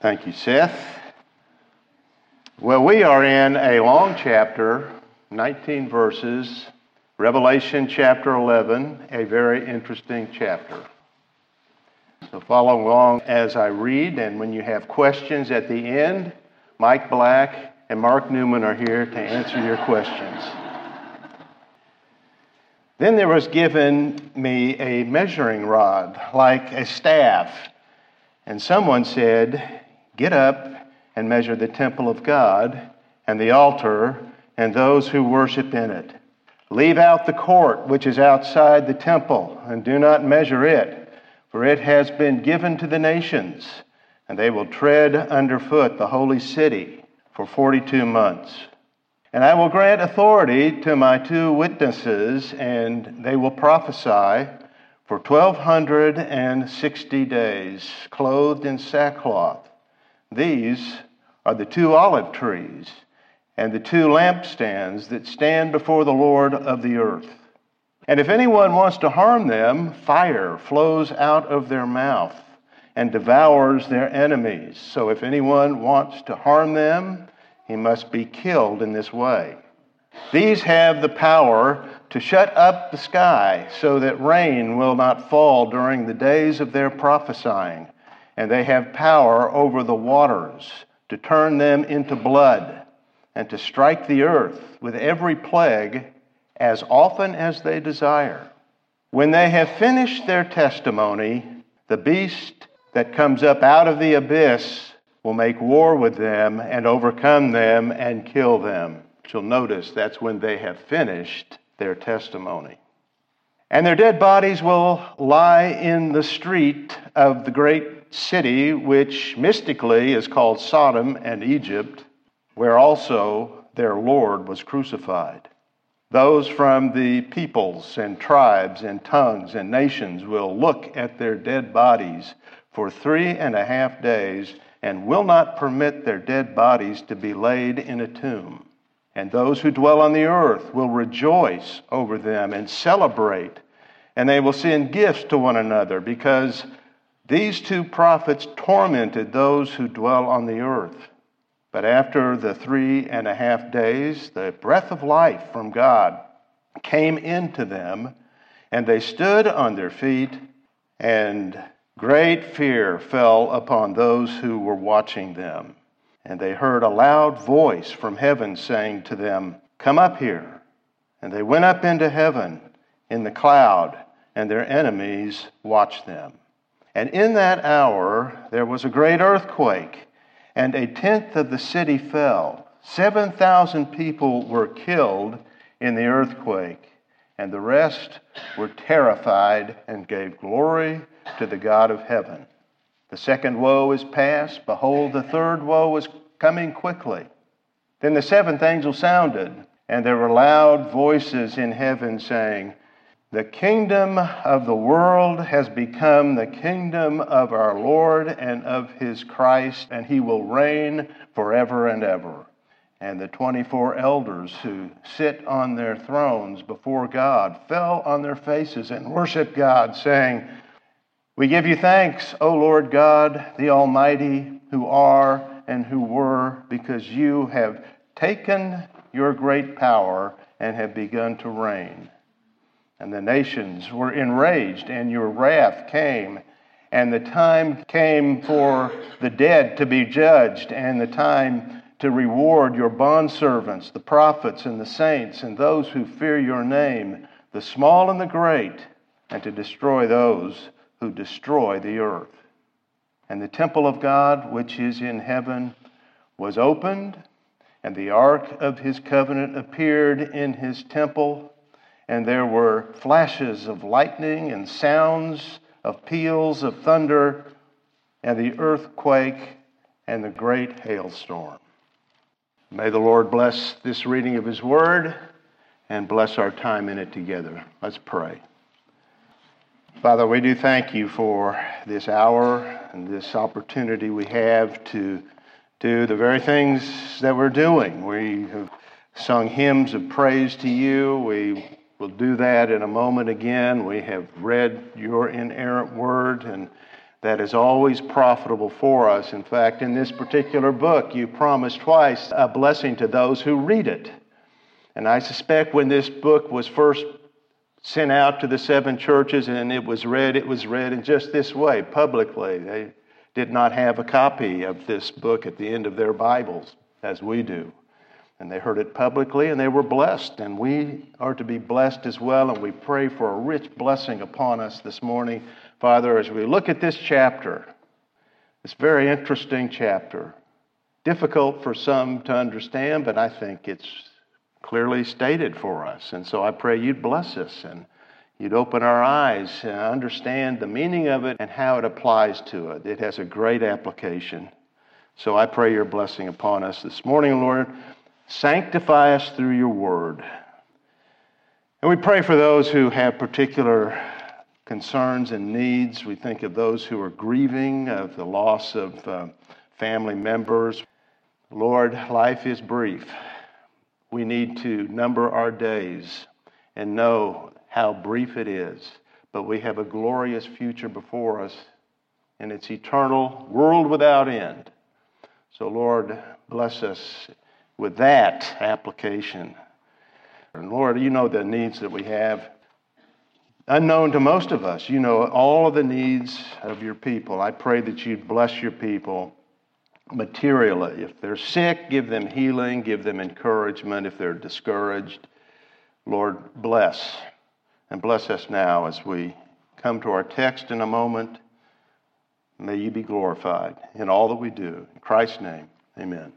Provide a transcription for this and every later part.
Thank you, Seth. Well, we are in a long chapter, 19 verses, Revelation chapter 11, a very interesting chapter. So follow along as I read, and when you have questions at the end, Mike Black and Mark Newman are here to answer your questions. Then there was given me a measuring rod, like a staff, and someone said, "Get up and measure the temple of God and the altar and those who worship in it. Leave out the court which is outside the temple and do not measure it, for it has been given to the nations, and they will tread underfoot the holy city for 42 months. And I will grant authority to my 2 witnesses, and they will prophesy for 1260 days, clothed in sackcloth. These are the 2 olive trees and the 2 lampstands that stand before the Lord of the earth. And if anyone wants to harm them, fire flows out of their mouth and devours their enemies. So if anyone wants to harm them, he must be killed in this way. These have the power to shut up the sky so that rain will not fall during the days of their prophesying. And they have power over the waters to turn them into blood and to strike the earth with every plague as often as they desire. When they have finished their testimony, the beast that comes up out of the abyss will make war with them and overcome them and kill them." You'll notice that's when they have finished their testimony. "And their dead bodies will lie in the street of the great city, which mystically is called Sodom and Egypt, where also their Lord was crucified. Those from the peoples and tribes and tongues and nations will look at their dead bodies for 3.5 days and will not permit their dead bodies to be laid in a tomb. And those who dwell on the earth will rejoice over them and celebrate, and they will send gifts to one another, because these 2 prophets tormented those who dwell on the earth. But after the 3.5 days, the breath of life from God came into them, and they stood on their feet, and great fear fell upon those who were watching them. And they heard a loud voice from heaven saying to them, 'Come up here.' And they went up into heaven in the cloud, and their enemies watched them. And in that hour there was a great earthquake, and 1/10 of the city fell. 7,000 people were killed in the earthquake, and the rest were terrified and gave glory to the God of heaven. The second woe is past. Behold, the third woe is coming quickly." Then the 7th angel sounded, and there were loud voices in heaven saying, "The kingdom of the world has become the kingdom of our Lord and of his Christ, and he will reign forever and ever." And the 24 elders who sit on their thrones before God fell on their faces and worshiped God, saying, "We give you thanks, O Lord God, the Almighty, who are and who were, because you have taken your great power and have begun to reign. And the nations were enraged, and your wrath came, and the time came for the dead to be judged, and the time to reward your bondservants, the prophets and the saints, and those who fear your name, the small and the great, and to destroy those who destroy the earth. And the temple of God, which is in heaven, was opened, and the ark of his covenant appeared in his temple. And there were flashes of lightning and sounds of peals of thunder, and the earthquake and the great hailstorm." May the Lord bless this reading of his word and bless our time in it together. Let's pray. Father, we do thank you for this hour and this opportunity we have to do the very things that we're doing. We have sung hymns of praise to you. We will do that in a moment again. We have read your inerrant word, and that is always profitable for us. In fact, in this particular book, you promise twice a blessing to those who read it. And I suspect when this book was first sent out to the 7 churches and it was read in just this way, publicly. They did not have a copy of this book at the end of their Bibles, as we do. And they heard it publicly and they were blessed. And we are to be blessed as well. And we pray for a rich blessing upon us this morning, Father, as we look at this chapter, this very interesting chapter. Difficult for some to understand, but I think it's clearly stated for us. And so I pray you'd bless us and you'd open our eyes and understand the meaning of it and how it applies to it. It has a great application. So I pray your blessing upon us this morning, Lord. Sanctify us through your word. And we pray for those who have particular concerns and needs. We think of those who are grieving of the loss of family members. Lord, life is brief. We need to number our days and know how brief it is. But we have a glorious future before us, and it's eternal, world without end. So, Lord, bless us with that application. And Lord, you know the needs that we have. Unknown to most of us, you know all of the needs of your people. I pray that you'd bless your people materially. If they're sick, give them healing, give them encouragement. If they're discouraged, Lord, bless. And bless us now as we come to our text in a moment. May you be glorified in all that we do. In Christ's name, amen.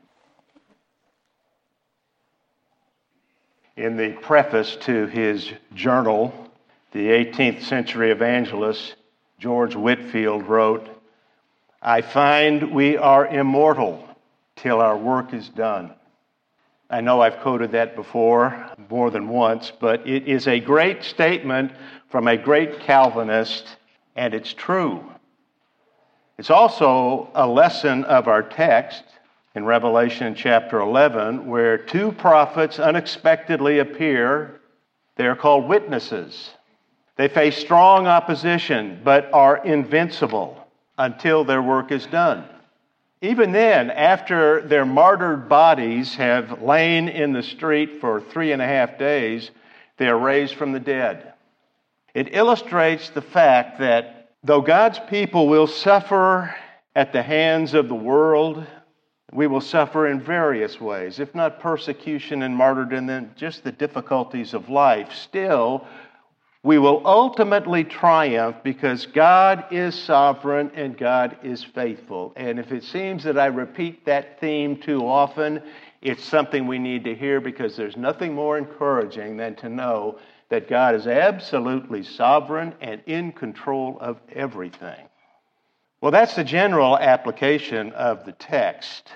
In the preface to his journal, the 18th century evangelist George Whitefield wrote, "I find we are immortal till our work is done." I know I've quoted that before, more than once, but it is a great statement from a great Calvinist, and it's true. It's also a lesson of our text in Revelation chapter 11, where 2 prophets unexpectedly appear. They are called witnesses. They face strong opposition, but are invincible until their work is done. Even then, after their martyred bodies have lain in the street for 3.5 days, they are raised from the dead. It illustrates the fact that though God's people will suffer at the hands of the world, we will suffer in various ways, if not persecution and martyrdom, then just the difficulties of life. Still, we will ultimately triumph because God is sovereign and God is faithful. And if it seems that I repeat that theme too often, it's something we need to hear, because there's nothing more encouraging than to know that God is absolutely sovereign and in control of everything. Well, that's the general application of the text.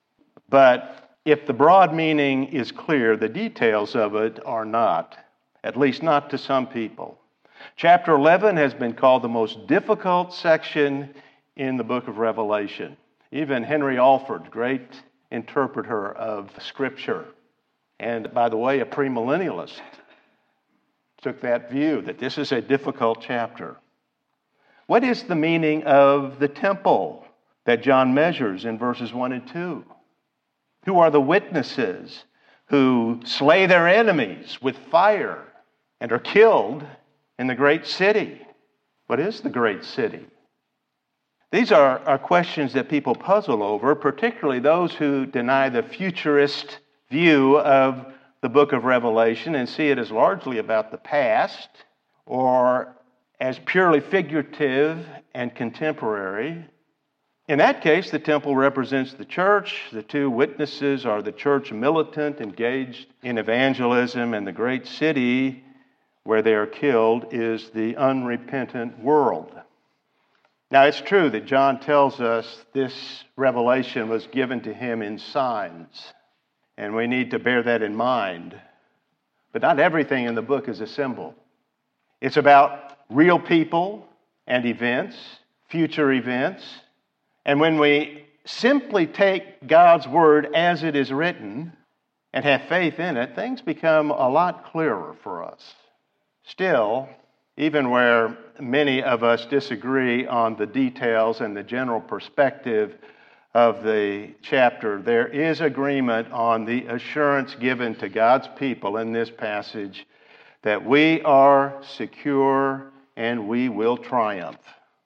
But if the broad meaning is clear, the details of it are not. At least not to some people. Chapter 11 has been called the most difficult section in the book of Revelation. Even Henry Alford, great interpreter of Scripture, and by the way, a premillennialist, took that view, that this is a difficult chapter. What is the meaning of the temple that John measures in verses 1 and 2? Who are the witnesses who slay their enemies with fire and are killed in the great city? What is the great city? These are questions that people puzzle over, particularly those who deny the futurist view of the book of Revelation and see it as largely about the past or as purely figurative and contemporary. In that case, the temple represents the church. The 2 witnesses are the church militant engaged in evangelism, and the great city where they are killed is the unrepentant world. Now, it's true that John tells us this revelation was given to him in signs, and we need to bear that in mind. But not everything in the book is a symbol. It's about real people and events, future events. And when we simply take God's word as it is written and have faith in it, things become a lot clearer for us. Still, even where many of us disagree on the details and the general perspective of the chapter, there is agreement on the assurance given to God's people in this passage that we are secure and we will triumph.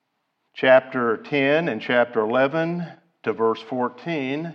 Chapter 10 and chapter 11 to verse 14,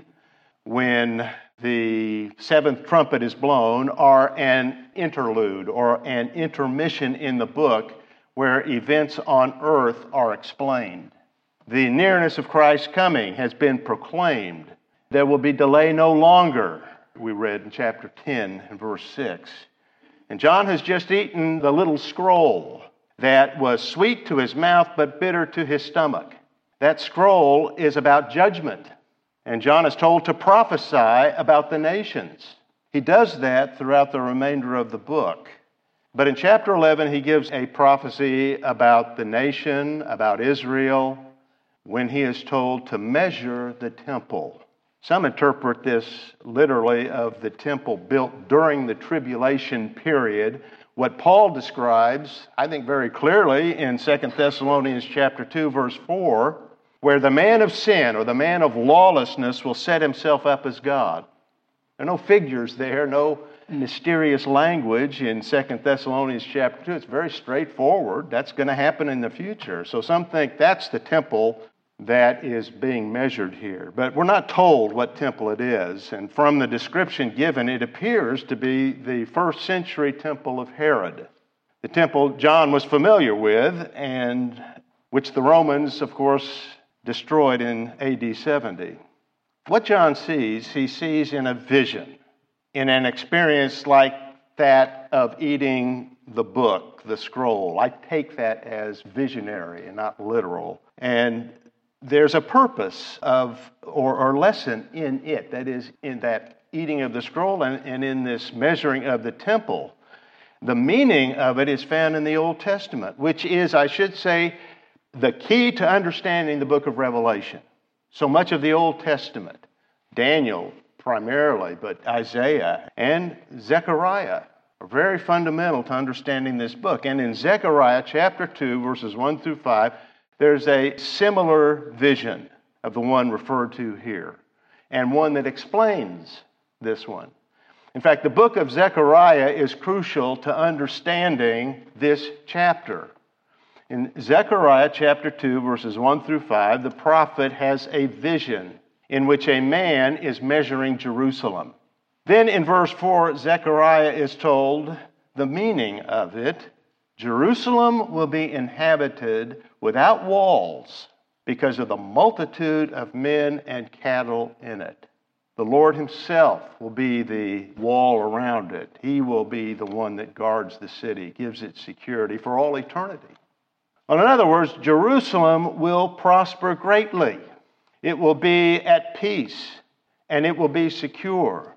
when the seventh trumpet is blown, are an interlude or an intermission in the book where events on earth are explained. The nearness of Christ's coming has been proclaimed. There will be delay no longer, we read in chapter 10 and verse 6. And John has just eaten the little scroll that was sweet to his mouth but bitter to his stomach. That scroll is about judgment. And John is told to prophesy about the nations. He does that throughout the remainder of the book. But in chapter 11, he gives a prophecy about the nation, about Israel, when he is told to measure the temple. Some interpret this literally of the temple built during the tribulation period. What Paul describes, I think very clearly in 2 Thessalonians chapter 2, verse 4, where the man of sin or the man of lawlessness will set himself up as God. There are no figures there, no mysterious language in 2 Thessalonians chapter 2. It's very straightforward. That's going to happen in the future. So some think that's the temple that is being measured here. But we're not told what temple it is. And from the description given, it appears to be the first century temple of Herod. The temple John was familiar with, and which the Romans, of course, destroyed in AD 70. What John sees, he sees in a vision, in an experience like that of eating the book, the scroll. I take that as visionary and not literal. And there's a purpose of, or lesson in it, that is, in that eating of the scroll and in this measuring of the temple. The meaning of it is found in the Old Testament, which is, I should say, the key to understanding the book of Revelation. So much of the Old Testament, Daniel primarily, but Isaiah and Zechariah are very fundamental to understanding this book. And in Zechariah chapter 2, verses 1 through 5, there's a similar vision of the one referred to here, and one that explains this one. In fact, the book of Zechariah is crucial to understanding this chapter. In Zechariah chapter 2, verses 1 through 5, the prophet has a vision in which a man is measuring Jerusalem. Then in verse 4, Zechariah is told the meaning of it. Jerusalem will be inhabited without walls because of the multitude of men and cattle in it. The Lord himself will be the wall around it. He will be the one that guards the city, gives it security for all eternity. Well, in other words, Jerusalem will prosper greatly. It will be at peace, and it will be secure.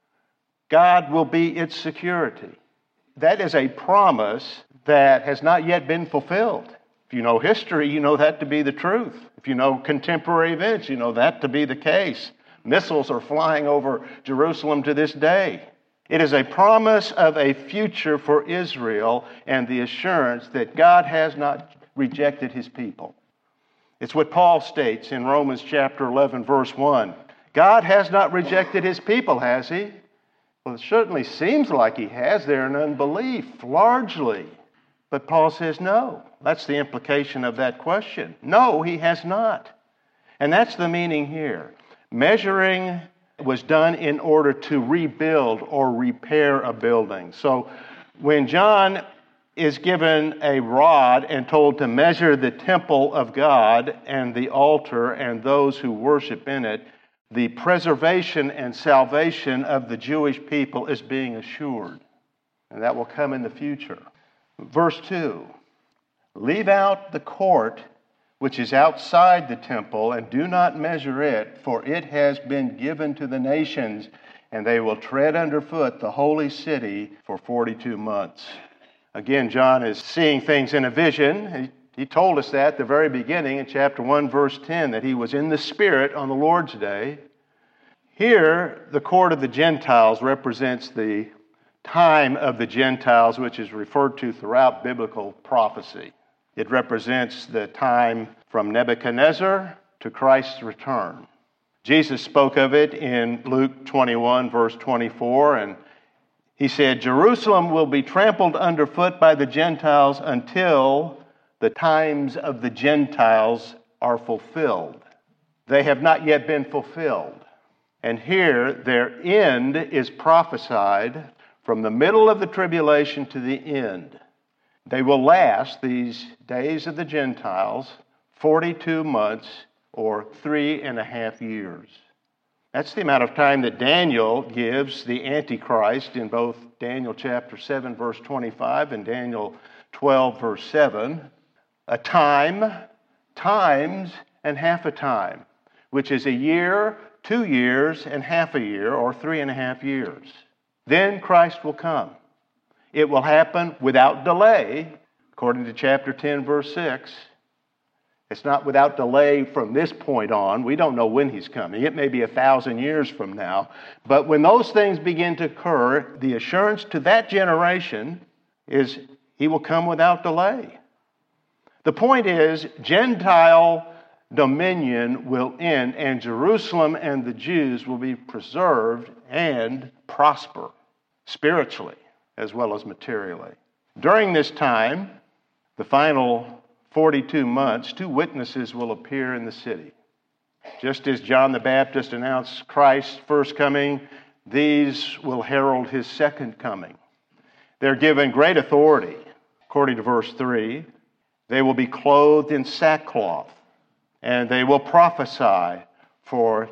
God will be its security. That is a promise that has not yet been fulfilled. If you know history, you know that to be the truth. If you know contemporary events, you know that to be the case. Missiles are flying over Jerusalem to this day. It is a promise of a future for Israel and the assurance that God has not rejected his people. It's what Paul states in Romans chapter 11, verse 1. God has not rejected his people, has he? Well, it certainly seems like he has. They're in unbelief, largely. But Paul says no. That's the implication of that question. No, he has not. And that's the meaning here. Measuring was done in order to rebuild or repair a building. So when John is given a rod and told to measure the temple of God and the altar and those who worship in it, the preservation and salvation of the Jewish people is being assured. And that will come in the future. Verse 2, leave out the court which is outside the temple, and do not measure it, for it has been given to the nations, and they will tread underfoot the holy city for 42 months. Again, John is seeing things in a vision. He told us that at the very beginning in chapter 1, verse 10, that he was in the Spirit on the Lord's day. Here, the court of the Gentiles represents the time of the Gentiles, which is referred to throughout biblical prophecy. It represents the time from Nebuchadnezzar to Christ's return. Jesus spoke of it in Luke 21, verse 24, and he said, Jerusalem will be trampled underfoot by the Gentiles until the times of the Gentiles are fulfilled. They have not yet been fulfilled. And here their end is prophesied from the middle of the tribulation to the end. They will last, these days of the Gentiles, 42 months or 3.5 years. That's the amount of time that Daniel gives the Antichrist in both Daniel chapter 7, verse 25 and Daniel 12, verse 7. A time, times, and half a time, which is a year, 2 years, and half a year, or 3.5 years. Then Christ will come. It will happen without delay, according to chapter 10, verse 6. It's not without delay from this point on. We don't know when he's coming. It may be 1,000 years from now. But when those things begin to occur, the assurance to that generation is he will come without delay. The point is, Gentile dominion will end, and Jerusalem and the Jews will be preserved and prosper spiritually as well as materially. During this time, the final 42 months, 2 witnesses will appear in the city. Just as John the Baptist announced Christ's first coming, these will herald his second coming. They're given great authority. According to verse 3, they will be clothed in sackcloth, and they will prophesy for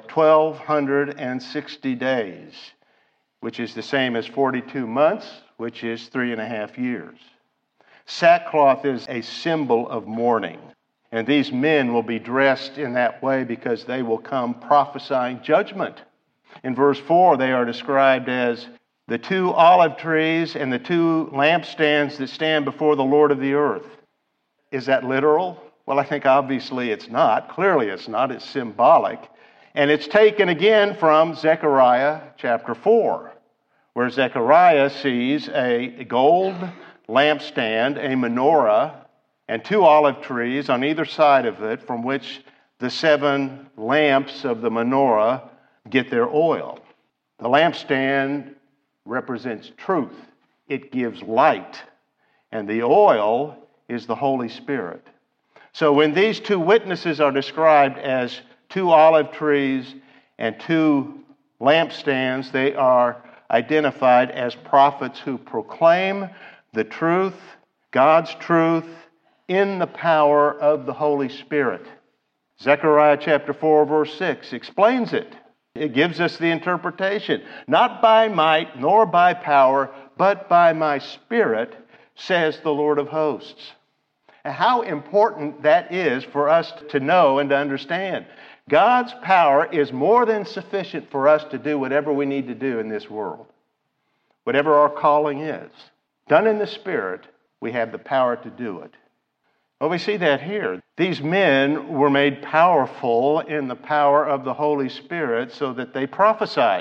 1,260 days, which is the same as 42 months, which is 3.5 years. Sackcloth is a symbol of mourning. And these men will be dressed in that way because they will come prophesying judgment. In verse 4, they are described as the 2 olive trees and the 2 lampstands that stand before the Lord of the earth. Is that literal? Well, I think obviously it's not. Clearly it's not. It's symbolic. And it's taken again from Zechariah chapter 4, where Zechariah sees a gold lampstand, a menorah, and 2 olive trees on either side of it, from which the 7 lamps of the menorah get their oil. The lampstand represents truth. It gives light. And the oil is the Holy Spirit. So when these 2 witnesses are described as 2 olive trees and 2 lampstands, they are identified as prophets who proclaim the truth, God's truth, in the power of the Holy Spirit. Zechariah chapter 4, verse 6 explains it. It gives us the interpretation. Not by might nor by power, but by my Spirit, says the Lord of hosts. And how important that is for us to know and to understand. God's power is more than sufficient for us to do whatever we need to do in this world. Whatever our calling is. Done in the Spirit, we have the power to do it. Well, we see that here. These men were made powerful in the power of the Holy Spirit so that they prophesied.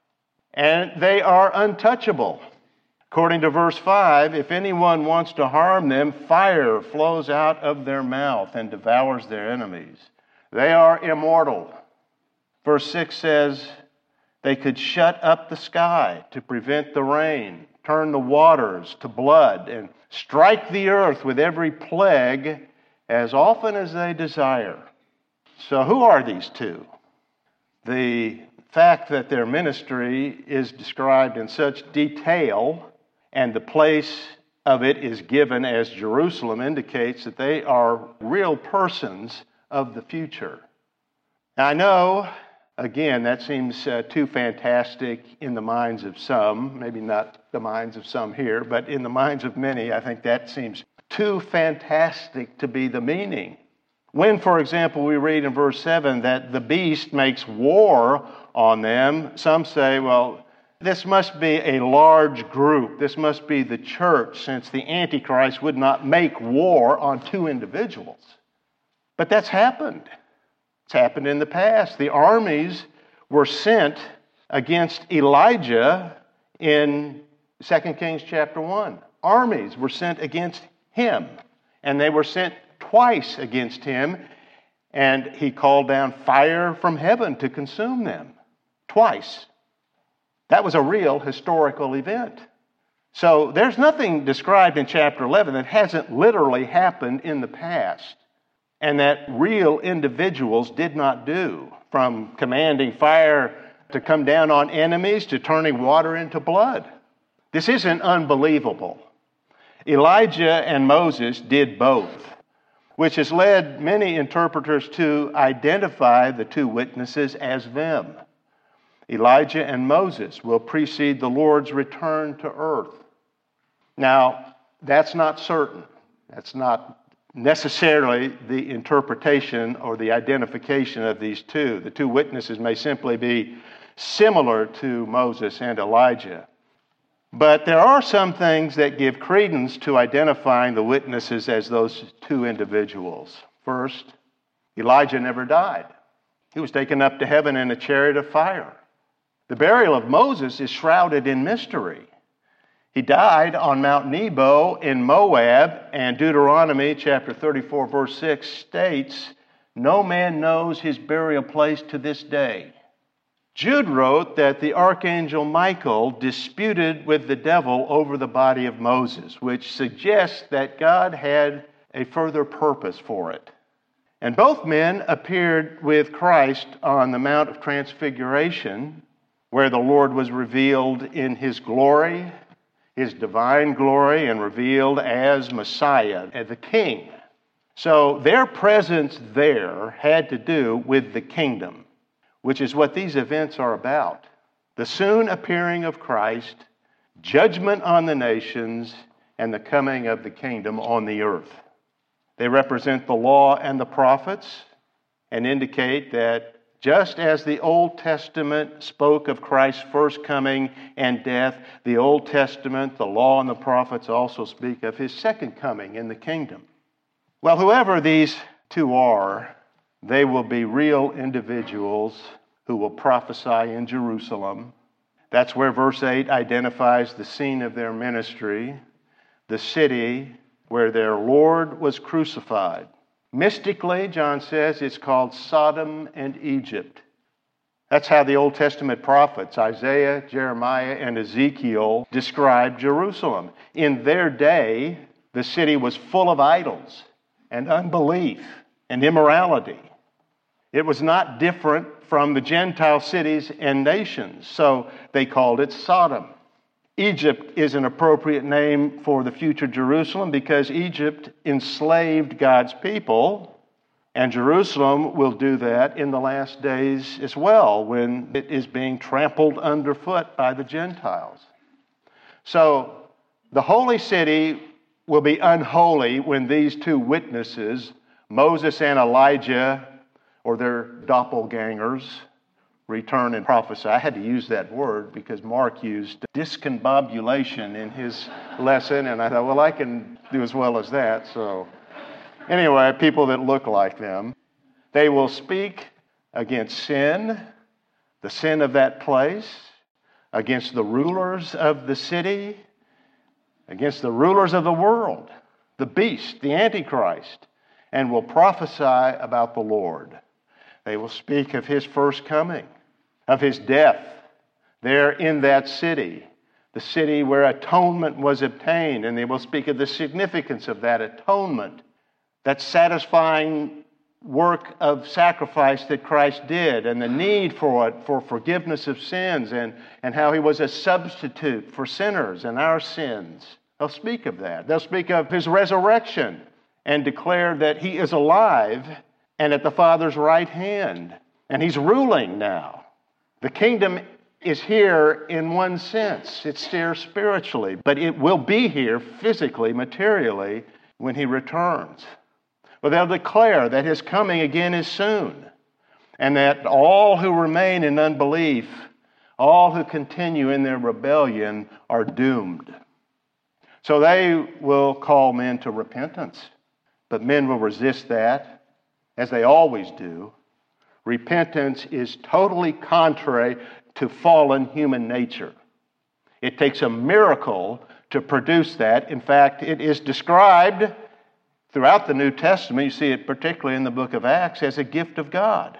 And they are untouchable. According to verse 5, if anyone wants to harm them, fire flows out of their mouth and devours their enemies. They are immortal. Verse 6 says, they could shut up the sky to prevent the rain, turn the waters to blood, and strike the earth with every plague as often as they desire. So who are these 2? The fact that their ministry is described in such detail and the place of it is given as Jerusalem indicates that they are real persons of the future. Now, I know, again, that seems too fantastic in the minds of some, maybe not the minds of some here, but in the minds of many, I think that seems too fantastic to be the meaning. When, for example, we read in verse 7 that the beast makes war on them, some say, well, this must be a large group. This must be the church, since the Antichrist would not make war on 2 individuals. But that's happened. It's happened in the past. The armies were sent against Elijah in 2 Kings chapter 1. Armies were sent against him, and they were sent twice against him, and he called down fire from heaven to consume them. Twice. That was a real historical event. So there's nothing described in chapter 11 that hasn't literally happened in the past, and that real individuals did not do, from commanding fire to come down on enemies to turning water into blood. This isn't unbelievable. Elijah and Moses did both, which has led many interpreters to identify the two witnesses as them. Elijah and Moses will precede the Lord's return to earth. Now, that's not certain. That's not necessarily the interpretation or the identification of these two. The two witnesses may simply be similar to Moses and Elijah. But there are some things that give credence to identifying the witnesses as those two individuals. First, Elijah never died. He was taken up to heaven in a chariot of fire. The burial of Moses is shrouded in mystery. He died on Mount Nebo in Moab, and Deuteronomy chapter 34, verse 6 states, "No man knows his burial place to this day." Jude wrote that the archangel Michael disputed with the devil over the body of Moses, which suggests that God had a further purpose for it. And both men appeared with Christ on the Mount of Transfiguration, where the Lord was revealed in his glory, his divine glory, and revealed as Messiah, as the King. So their presence there had to do with the kingdom, which is what these events are about. The soon appearing of Christ, judgment on the nations, and the coming of the kingdom on the earth. They represent the law and the prophets and indicate that just as the Old Testament spoke of Christ's first coming and death, the Old Testament, the law, and the prophets also speak of his second coming in the kingdom. Well, whoever these two are, they will be real individuals who will prophesy in Jerusalem. That's where verse 8 identifies the scene of their ministry, the city where their Lord was crucified. Mystically, John says, it's called Sodom and Egypt. That's how the Old Testament prophets, Isaiah, Jeremiah, and Ezekiel, described Jerusalem. In their day, the city was full of idols and unbelief and immorality. It was not different from the Gentile cities and nations, so they called it Sodom. Egypt is an appropriate name for the future Jerusalem because Egypt enslaved God's people, and Jerusalem will do that in the last days as well when it is being trampled underfoot by the Gentiles. So the holy city will be unholy when these two witnesses, Moses and Elijah, or their doppelgangers, return and prophesy. I had to use that word because Mark used discombobulation in his lesson, and I thought, well, I can do as well as that. So anyway, people that look like them. They will speak against sin, the sin of that place, against the rulers of the city, against the rulers of the world, the beast, the Antichrist, and will prophesy about the Lord. They will speak of his first coming, of his death there in that city, the city where atonement was obtained, and they will speak of the significance of that atonement, that satisfying work of sacrifice that Christ did, and the need for it for forgiveness of sins, and how he was a substitute for sinners and our sins. They'll speak of that. They'll speak of his resurrection and declare that he is alive and at the Father's right hand, and he's ruling now. The kingdom is here in one sense. It's here spiritually, but it will be here physically, materially, when he returns. But they'll declare that his coming again is soon, and that all who remain in unbelief, all who continue in their rebellion, are doomed. So they will call men to repentance, but men will resist that, as they always do. Repentance is totally contrary to fallen human nature. It takes a miracle to produce that. In fact, it is described throughout the New Testament, you see it particularly in the book of Acts, as a gift of God.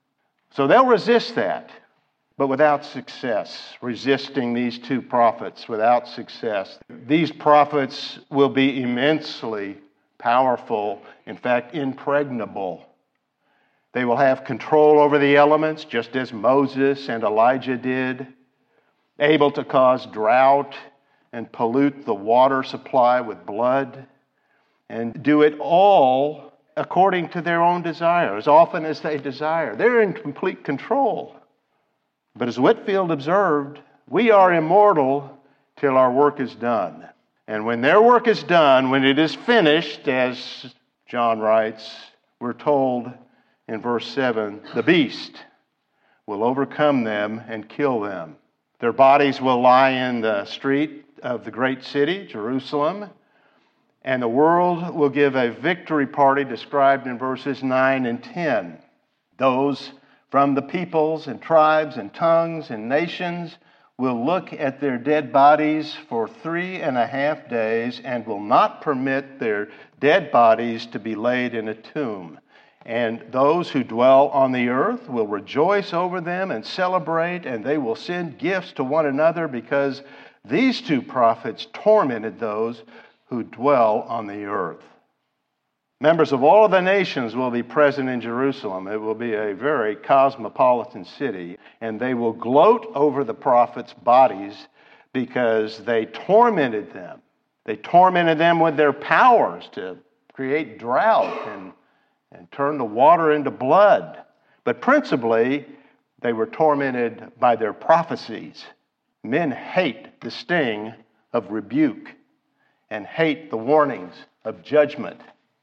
So they'll resist that, but without success, resisting these two prophets without success. These prophets will be immensely powerful, in fact, impregnable. They will have control over the elements, just as Moses and Elijah did, able to cause drought and pollute the water supply with blood, and do it all according to their own desire, as often as they desire. They're in complete control. But as Whitefield observed, we are immortal till our work is done. And when their work is done, when it is finished, as John writes, we're told in verse 7, the beast will overcome them and kill them. Their bodies will lie in the street of the great city, Jerusalem, and the world will give a victory party described in verses 9 and 10. Those from the peoples and tribes and tongues and nations will look at their dead bodies for 3.5 days and will not permit their dead bodies to be laid in a tomb. And those who dwell on the earth will rejoice over them and celebrate, and they will send gifts to one another because these two prophets tormented those who dwell on the earth. Members of all of the nations will be present in Jerusalem. It will be a very cosmopolitan city, and they will gloat over the prophets' bodies because they tormented them. They tormented them with their powers to create drought and turn the water into blood. But principally, they were tormented by their prophecies. Men hate the sting of rebuke and hate the warnings of judgment.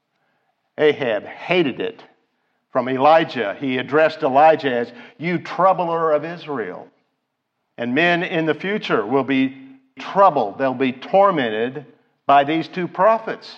Ahab hated it. From Elijah, he addressed Elijah as, "You troubler of Israel." And men in the future will be troubled. They'll be tormented by these two prophets.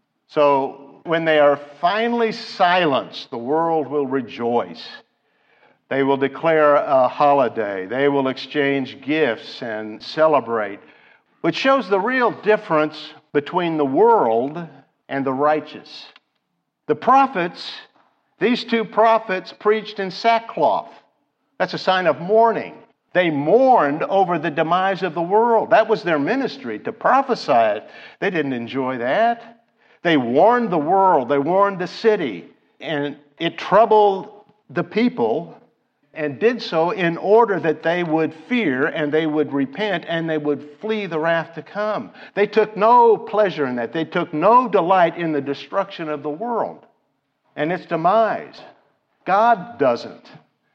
So when they are finally silenced, the world will rejoice. They will declare a holiday. They will exchange gifts and celebrate, which shows the real difference between the world and the righteous. The prophets, these two prophets, preached in sackcloth. That's a sign of mourning. They mourned over the demise of the world. That was their ministry, to prophesy it. They didn't enjoy that. They warned the world. They warned the city. And it troubled the people, and did so in order that they would fear and they would repent and they would flee the wrath to come. They took no pleasure in that. They took no delight in the destruction of the world and its demise. God doesn't.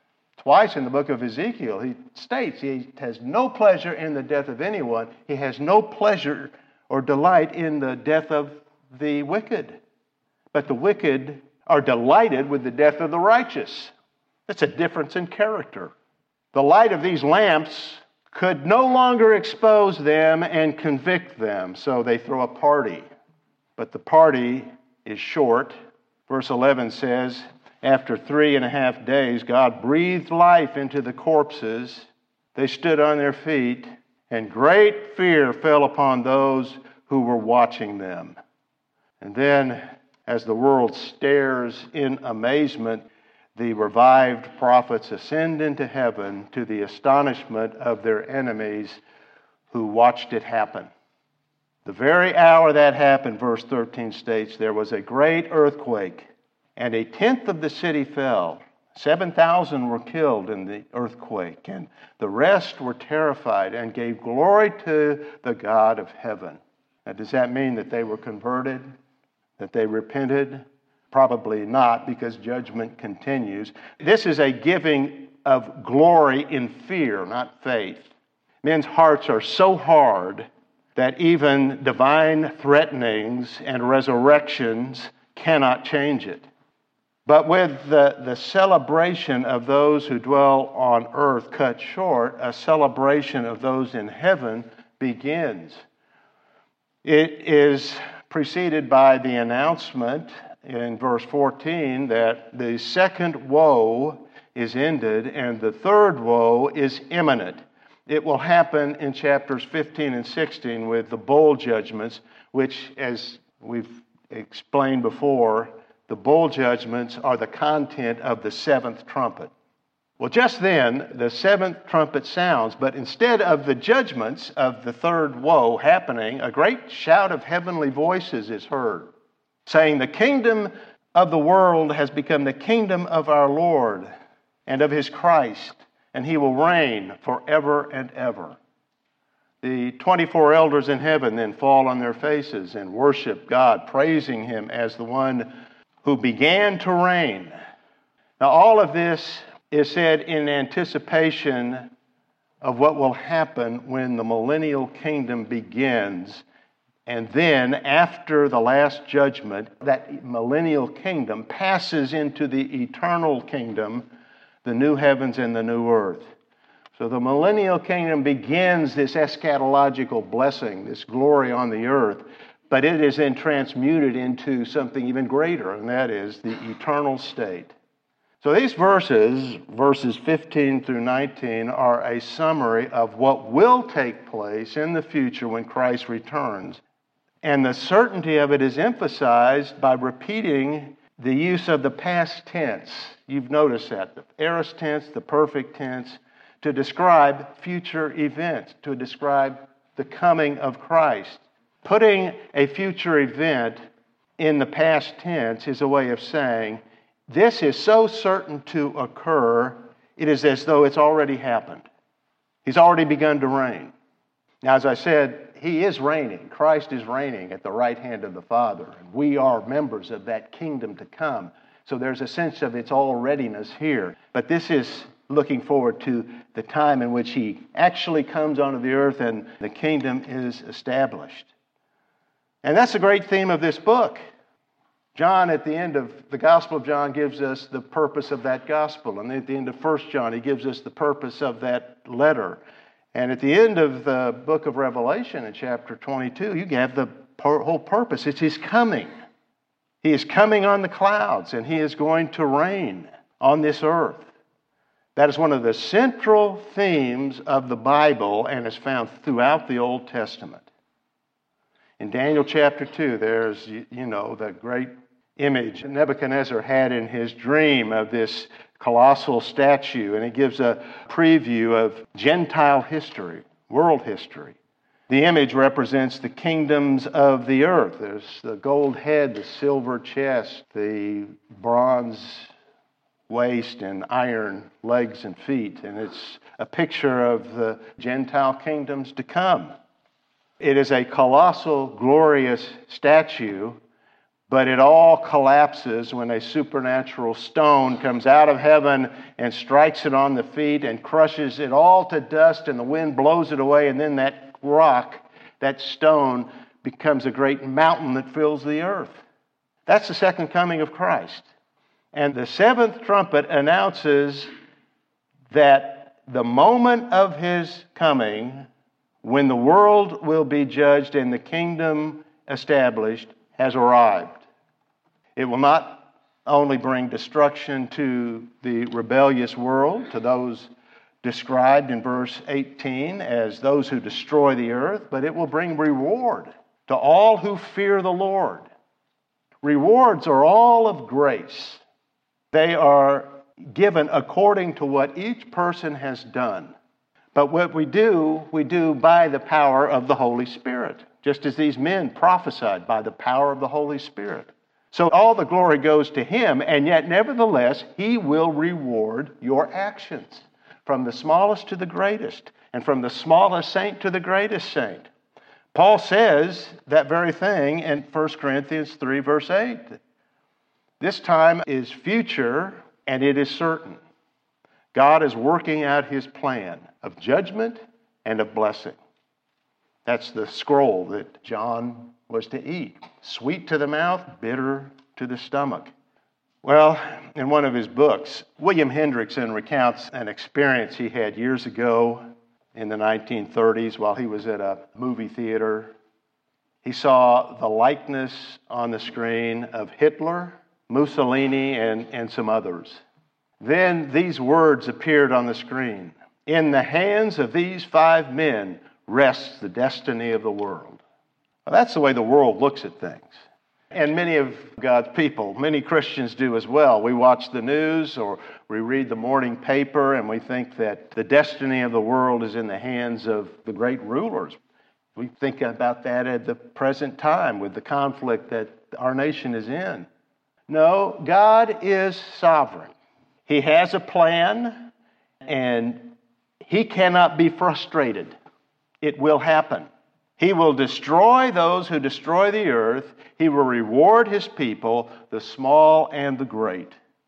Twice in the book of Ezekiel, he states he has no pleasure in the death of anyone. He has no pleasure or delight in the death of the wicked. But the wicked are delighted with the death of the righteous. That's a difference in character. The light of these lamps could no longer expose them and convict them, so they throw a party. But the party is short. Verse 11 says, after 3.5 days, God breathed life into the corpses. They stood on their feet, and great fear fell upon those who were watching them. And then, as the world stares in amazement, the revived prophets ascend into heaven to the astonishment of their enemies who watched it happen. The very hour that happened, verse 13 states, there was a great earthquake, and 1/10 of the city fell. 7,000 were killed in the earthquake, and the rest were terrified and gave glory to the God of heaven. Now, does that mean that they were converted? That they repented? Probably not, because judgment continues. This is a giving of glory in fear, not faith. Men's hearts are so hard that even divine threatenings and resurrections cannot change it. But with the celebration of those who dwell on earth cut short, a celebration of those in heaven begins. It is preceded by the announcement in verse 14 that the second woe is ended and the third woe is imminent. It will happen in chapters 15 and 16 with the bowl judgments, which, as we've explained before, the bowl judgments are the content of the seventh trumpet. Well, just then, the seventh trumpet sounds, but instead of the judgments of the third woe happening, a great shout of heavenly voices is heard, saying, "The kingdom of the world has become the kingdom of our Lord and of his Christ, and he will reign forever and ever." The 24 elders in heaven then fall on their faces and worship God, praising him as the one who began to reign. Now, all of this is said in anticipation of what will happen when the millennial kingdom begins. And then, after the last judgment, that millennial kingdom passes into the eternal kingdom, the new heavens and the new earth. So the millennial kingdom begins this eschatological blessing, this glory on the earth, but it is then transmuted into something even greater, and that is the eternal state. So these verses 15 through 19, are a summary of what will take place in the future when Christ returns. And the certainty of it is emphasized by repeating the use of the past tense. You've noticed that, the aorist tense, the perfect tense, to describe future events, to describe the coming of Christ. Putting a future event in the past tense is a way of saying, this is so certain to occur, it is as though it's already happened. He's already begun to reign. Now, as I said, he is reigning. Christ is reigning at the right hand of the Father. And we are members of that kingdom to come. So there's a sense of its alreadiness here. But this is looking forward to the time in which he actually comes onto the earth and the kingdom is established. And that's the great theme of this book. John, at the end of the Gospel of John, gives us the purpose of that gospel. And at the end of 1 John, he gives us the purpose of that letter. And at the end of the book of Revelation, in chapter 22, you have the whole purpose. It's his coming. He is coming on the clouds, and he is going to reign on this earth. That is one of the central themes of the Bible and is found throughout the Old Testament. In Daniel chapter 2, there's, the great image Nebuchadnezzar had in his dream of this colossal statue, and it gives a preview of Gentile history, world history. The image represents the kingdoms of the earth. There's the gold head, the silver chest, the bronze waist and iron legs and feet, and it's a picture of the Gentile kingdoms to come. It is a colossal, glorious statue, but it all collapses when a supernatural stone comes out of heaven and strikes it on the feet and crushes it all to dust, and the wind blows it away, and then that rock, that stone, becomes a great mountain that fills the earth. That's the second coming of Christ. And the seventh trumpet announces that the moment of his coming, when the world will be judged and the kingdom established, has arrived. It will not only bring destruction to the rebellious world, to those described in verse 18 as those who destroy the earth, but it will bring reward to all who fear the Lord. Rewards are all of grace. They are given according to what each person has done. But what we do by the power of the Holy Spirit, just as these men prophesied by the power of the Holy Spirit. So all the glory goes to him, and yet nevertheless, he will reward your actions, from the smallest to the greatest, and from the smallest saint to the greatest saint. Paul says that very thing in 1 Corinthians 3, verse 8. This time is future, and it is certain. God is working out his plan of judgment and of blessing. That's the scroll that John was to eat. Sweet to the mouth, bitter to the stomach. Well, in one of his books, William Hendrickson recounts an experience he had years ago in the 1930s while he was at a movie theater. He saw the likeness on the screen of Hitler, Mussolini, and some others. Then these words appeared on the screen. In the hands of these 5 men rests the destiny of the world. Well, that's the way the world looks at things. And many of God's people, many Christians do as well. We watch the news or we read the morning paper and we think that the destiny of the world is in the hands of the great rulers. We think about that at the present time with the conflict that our nation is in. No, God is sovereign. He has a plan and He cannot be frustrated. It will happen. He will destroy those who destroy the earth. He will reward His people, the small and the great.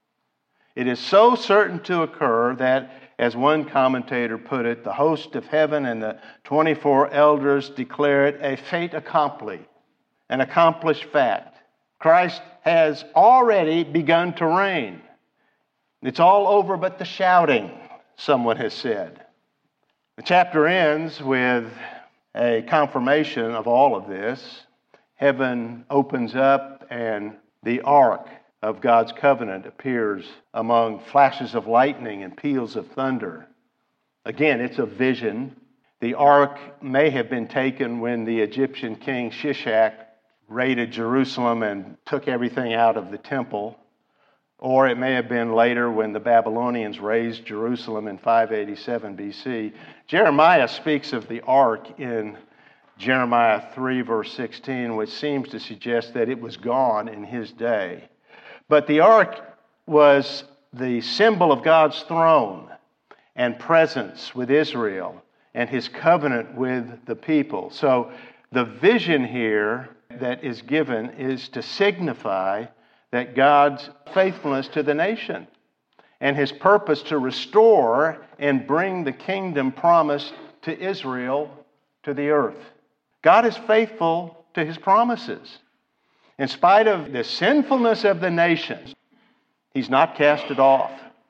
It is so certain to occur that, as one commentator put it, the host of heaven and the 24 elders declare it a fait accompli, an accomplished fact. Christ has already begun to reign. It's all over but the shouting, someone has said. The chapter ends with a confirmation of all of this. Heaven opens up and the ark of God's covenant appears among flashes of lightning and peals of thunder. Again, it's a vision. The ark may have been taken when the Egyptian king Shishak raided Jerusalem and took everything out of the temple. Or it may have been later when the Babylonians razed Jerusalem in 587 BC. Jeremiah speaks of the ark in Jeremiah 3 verse 16, which seems to suggest that it was gone in his day. But the ark was the symbol of God's throne and presence with Israel and His covenant with the people. So the vision here that is given is to signify that God's faithfulness to the nation and His purpose to restore and bring the kingdom promised to Israel to the earth. God is faithful to His promises. In spite of the sinfulness of the nations, He's not cast it off.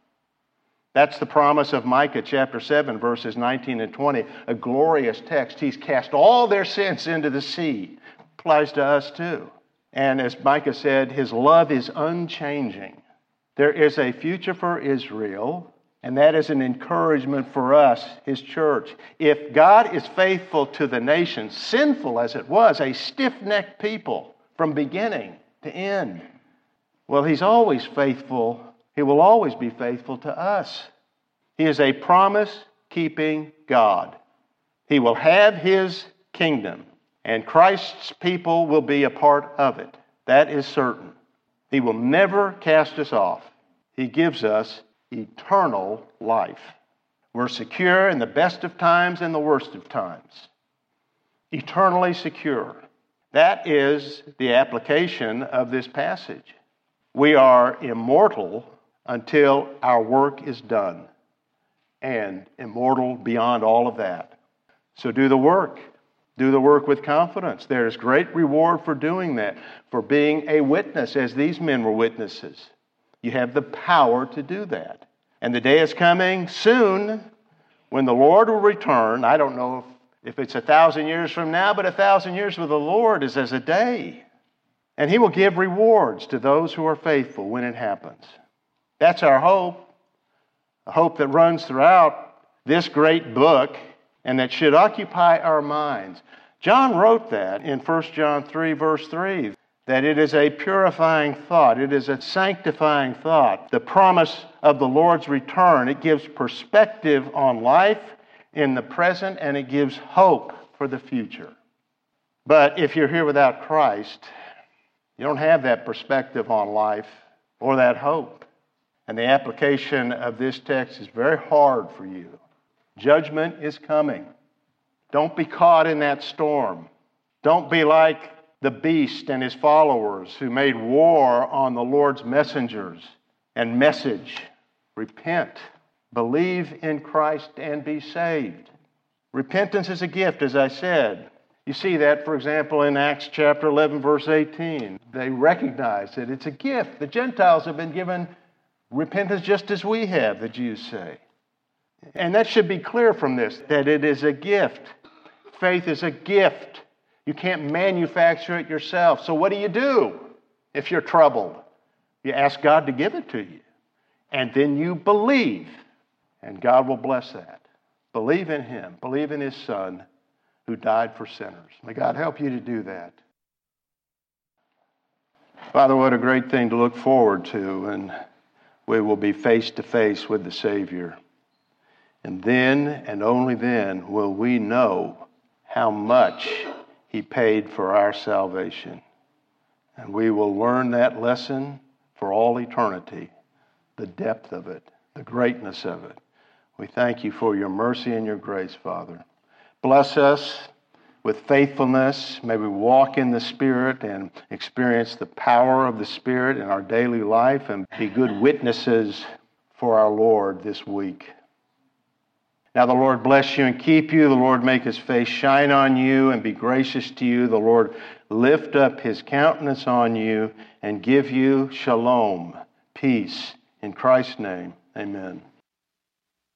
That's the promise of Micah chapter 7, verses 19 and 20, a glorious text. He's cast all their sins into the sea. Applies to us too. And as Micah said, His love is unchanging. There is a future for Israel, and that is an encouragement for us, His church. If God is faithful to the nation, sinful as it was, a stiff-necked people from beginning to end, well, He's always faithful. He will always be faithful to us. He is a promise-keeping God. He will have His kingdom, and Christ's people will be a part of it. That is certain. He will never cast us off. He gives us eternal life. We're secure in the best of times and the worst of times. Eternally secure. That is the application of this passage. We are immortal until our work is done, and immortal beyond all of that. So do the work. Do the work with confidence. There is great reward for doing that, for being a witness, as these men were witnesses. You have the power to do that. And the day is coming soon when the Lord will return. I don't know if it's 1,000 years from now, but 1,000 years with the Lord is as a day. And He will give rewards to those who are faithful when it happens. That's our hope, a hope that runs throughout this great book and that should occupy our minds. John wrote that in 1 John 3, verse 3, that it is a purifying thought. It is a sanctifying thought. The promise of the Lord's return, it gives perspective on life in the present, and it gives hope for the future. But if you're here without Christ, you don't have that perspective on life or that hope. And the application of this text is very hard for you. Judgment is coming. Don't be caught in that storm. Don't be like the beast and his followers who made war on the Lord's messengers and message. Repent. Believe in Christ and be saved. Repentance is a gift, as I said. You see that, for example, in Acts chapter 11, verse 18. They recognize that it's a gift. The Gentiles have been given repentance just as we have, the Jews say. And that should be clear from this, that it is a gift. Faith is a gift. You can't manufacture it yourself. So what do if you're troubled? You ask God to give it to you. And then you believe. And God will bless that. Believe in Him. Believe in His Son who died for sinners. May God help you to do that. Father, what a great thing to look forward to, and we will be face to face with the Savior. And then, and only then, will we know how much He paid for our salvation. And we will learn that lesson for all eternity, the depth of it, the greatness of it. We thank You for Your mercy and Your grace, Father. Bless us with faithfulness. May we walk in the Spirit and experience the power of the Spirit in our daily life and be good witnesses for our Lord this week. Now the Lord bless you and keep you. The Lord make His face shine on you and be gracious to you. The Lord lift up His countenance on you and give you shalom, peace. In Christ's name, amen.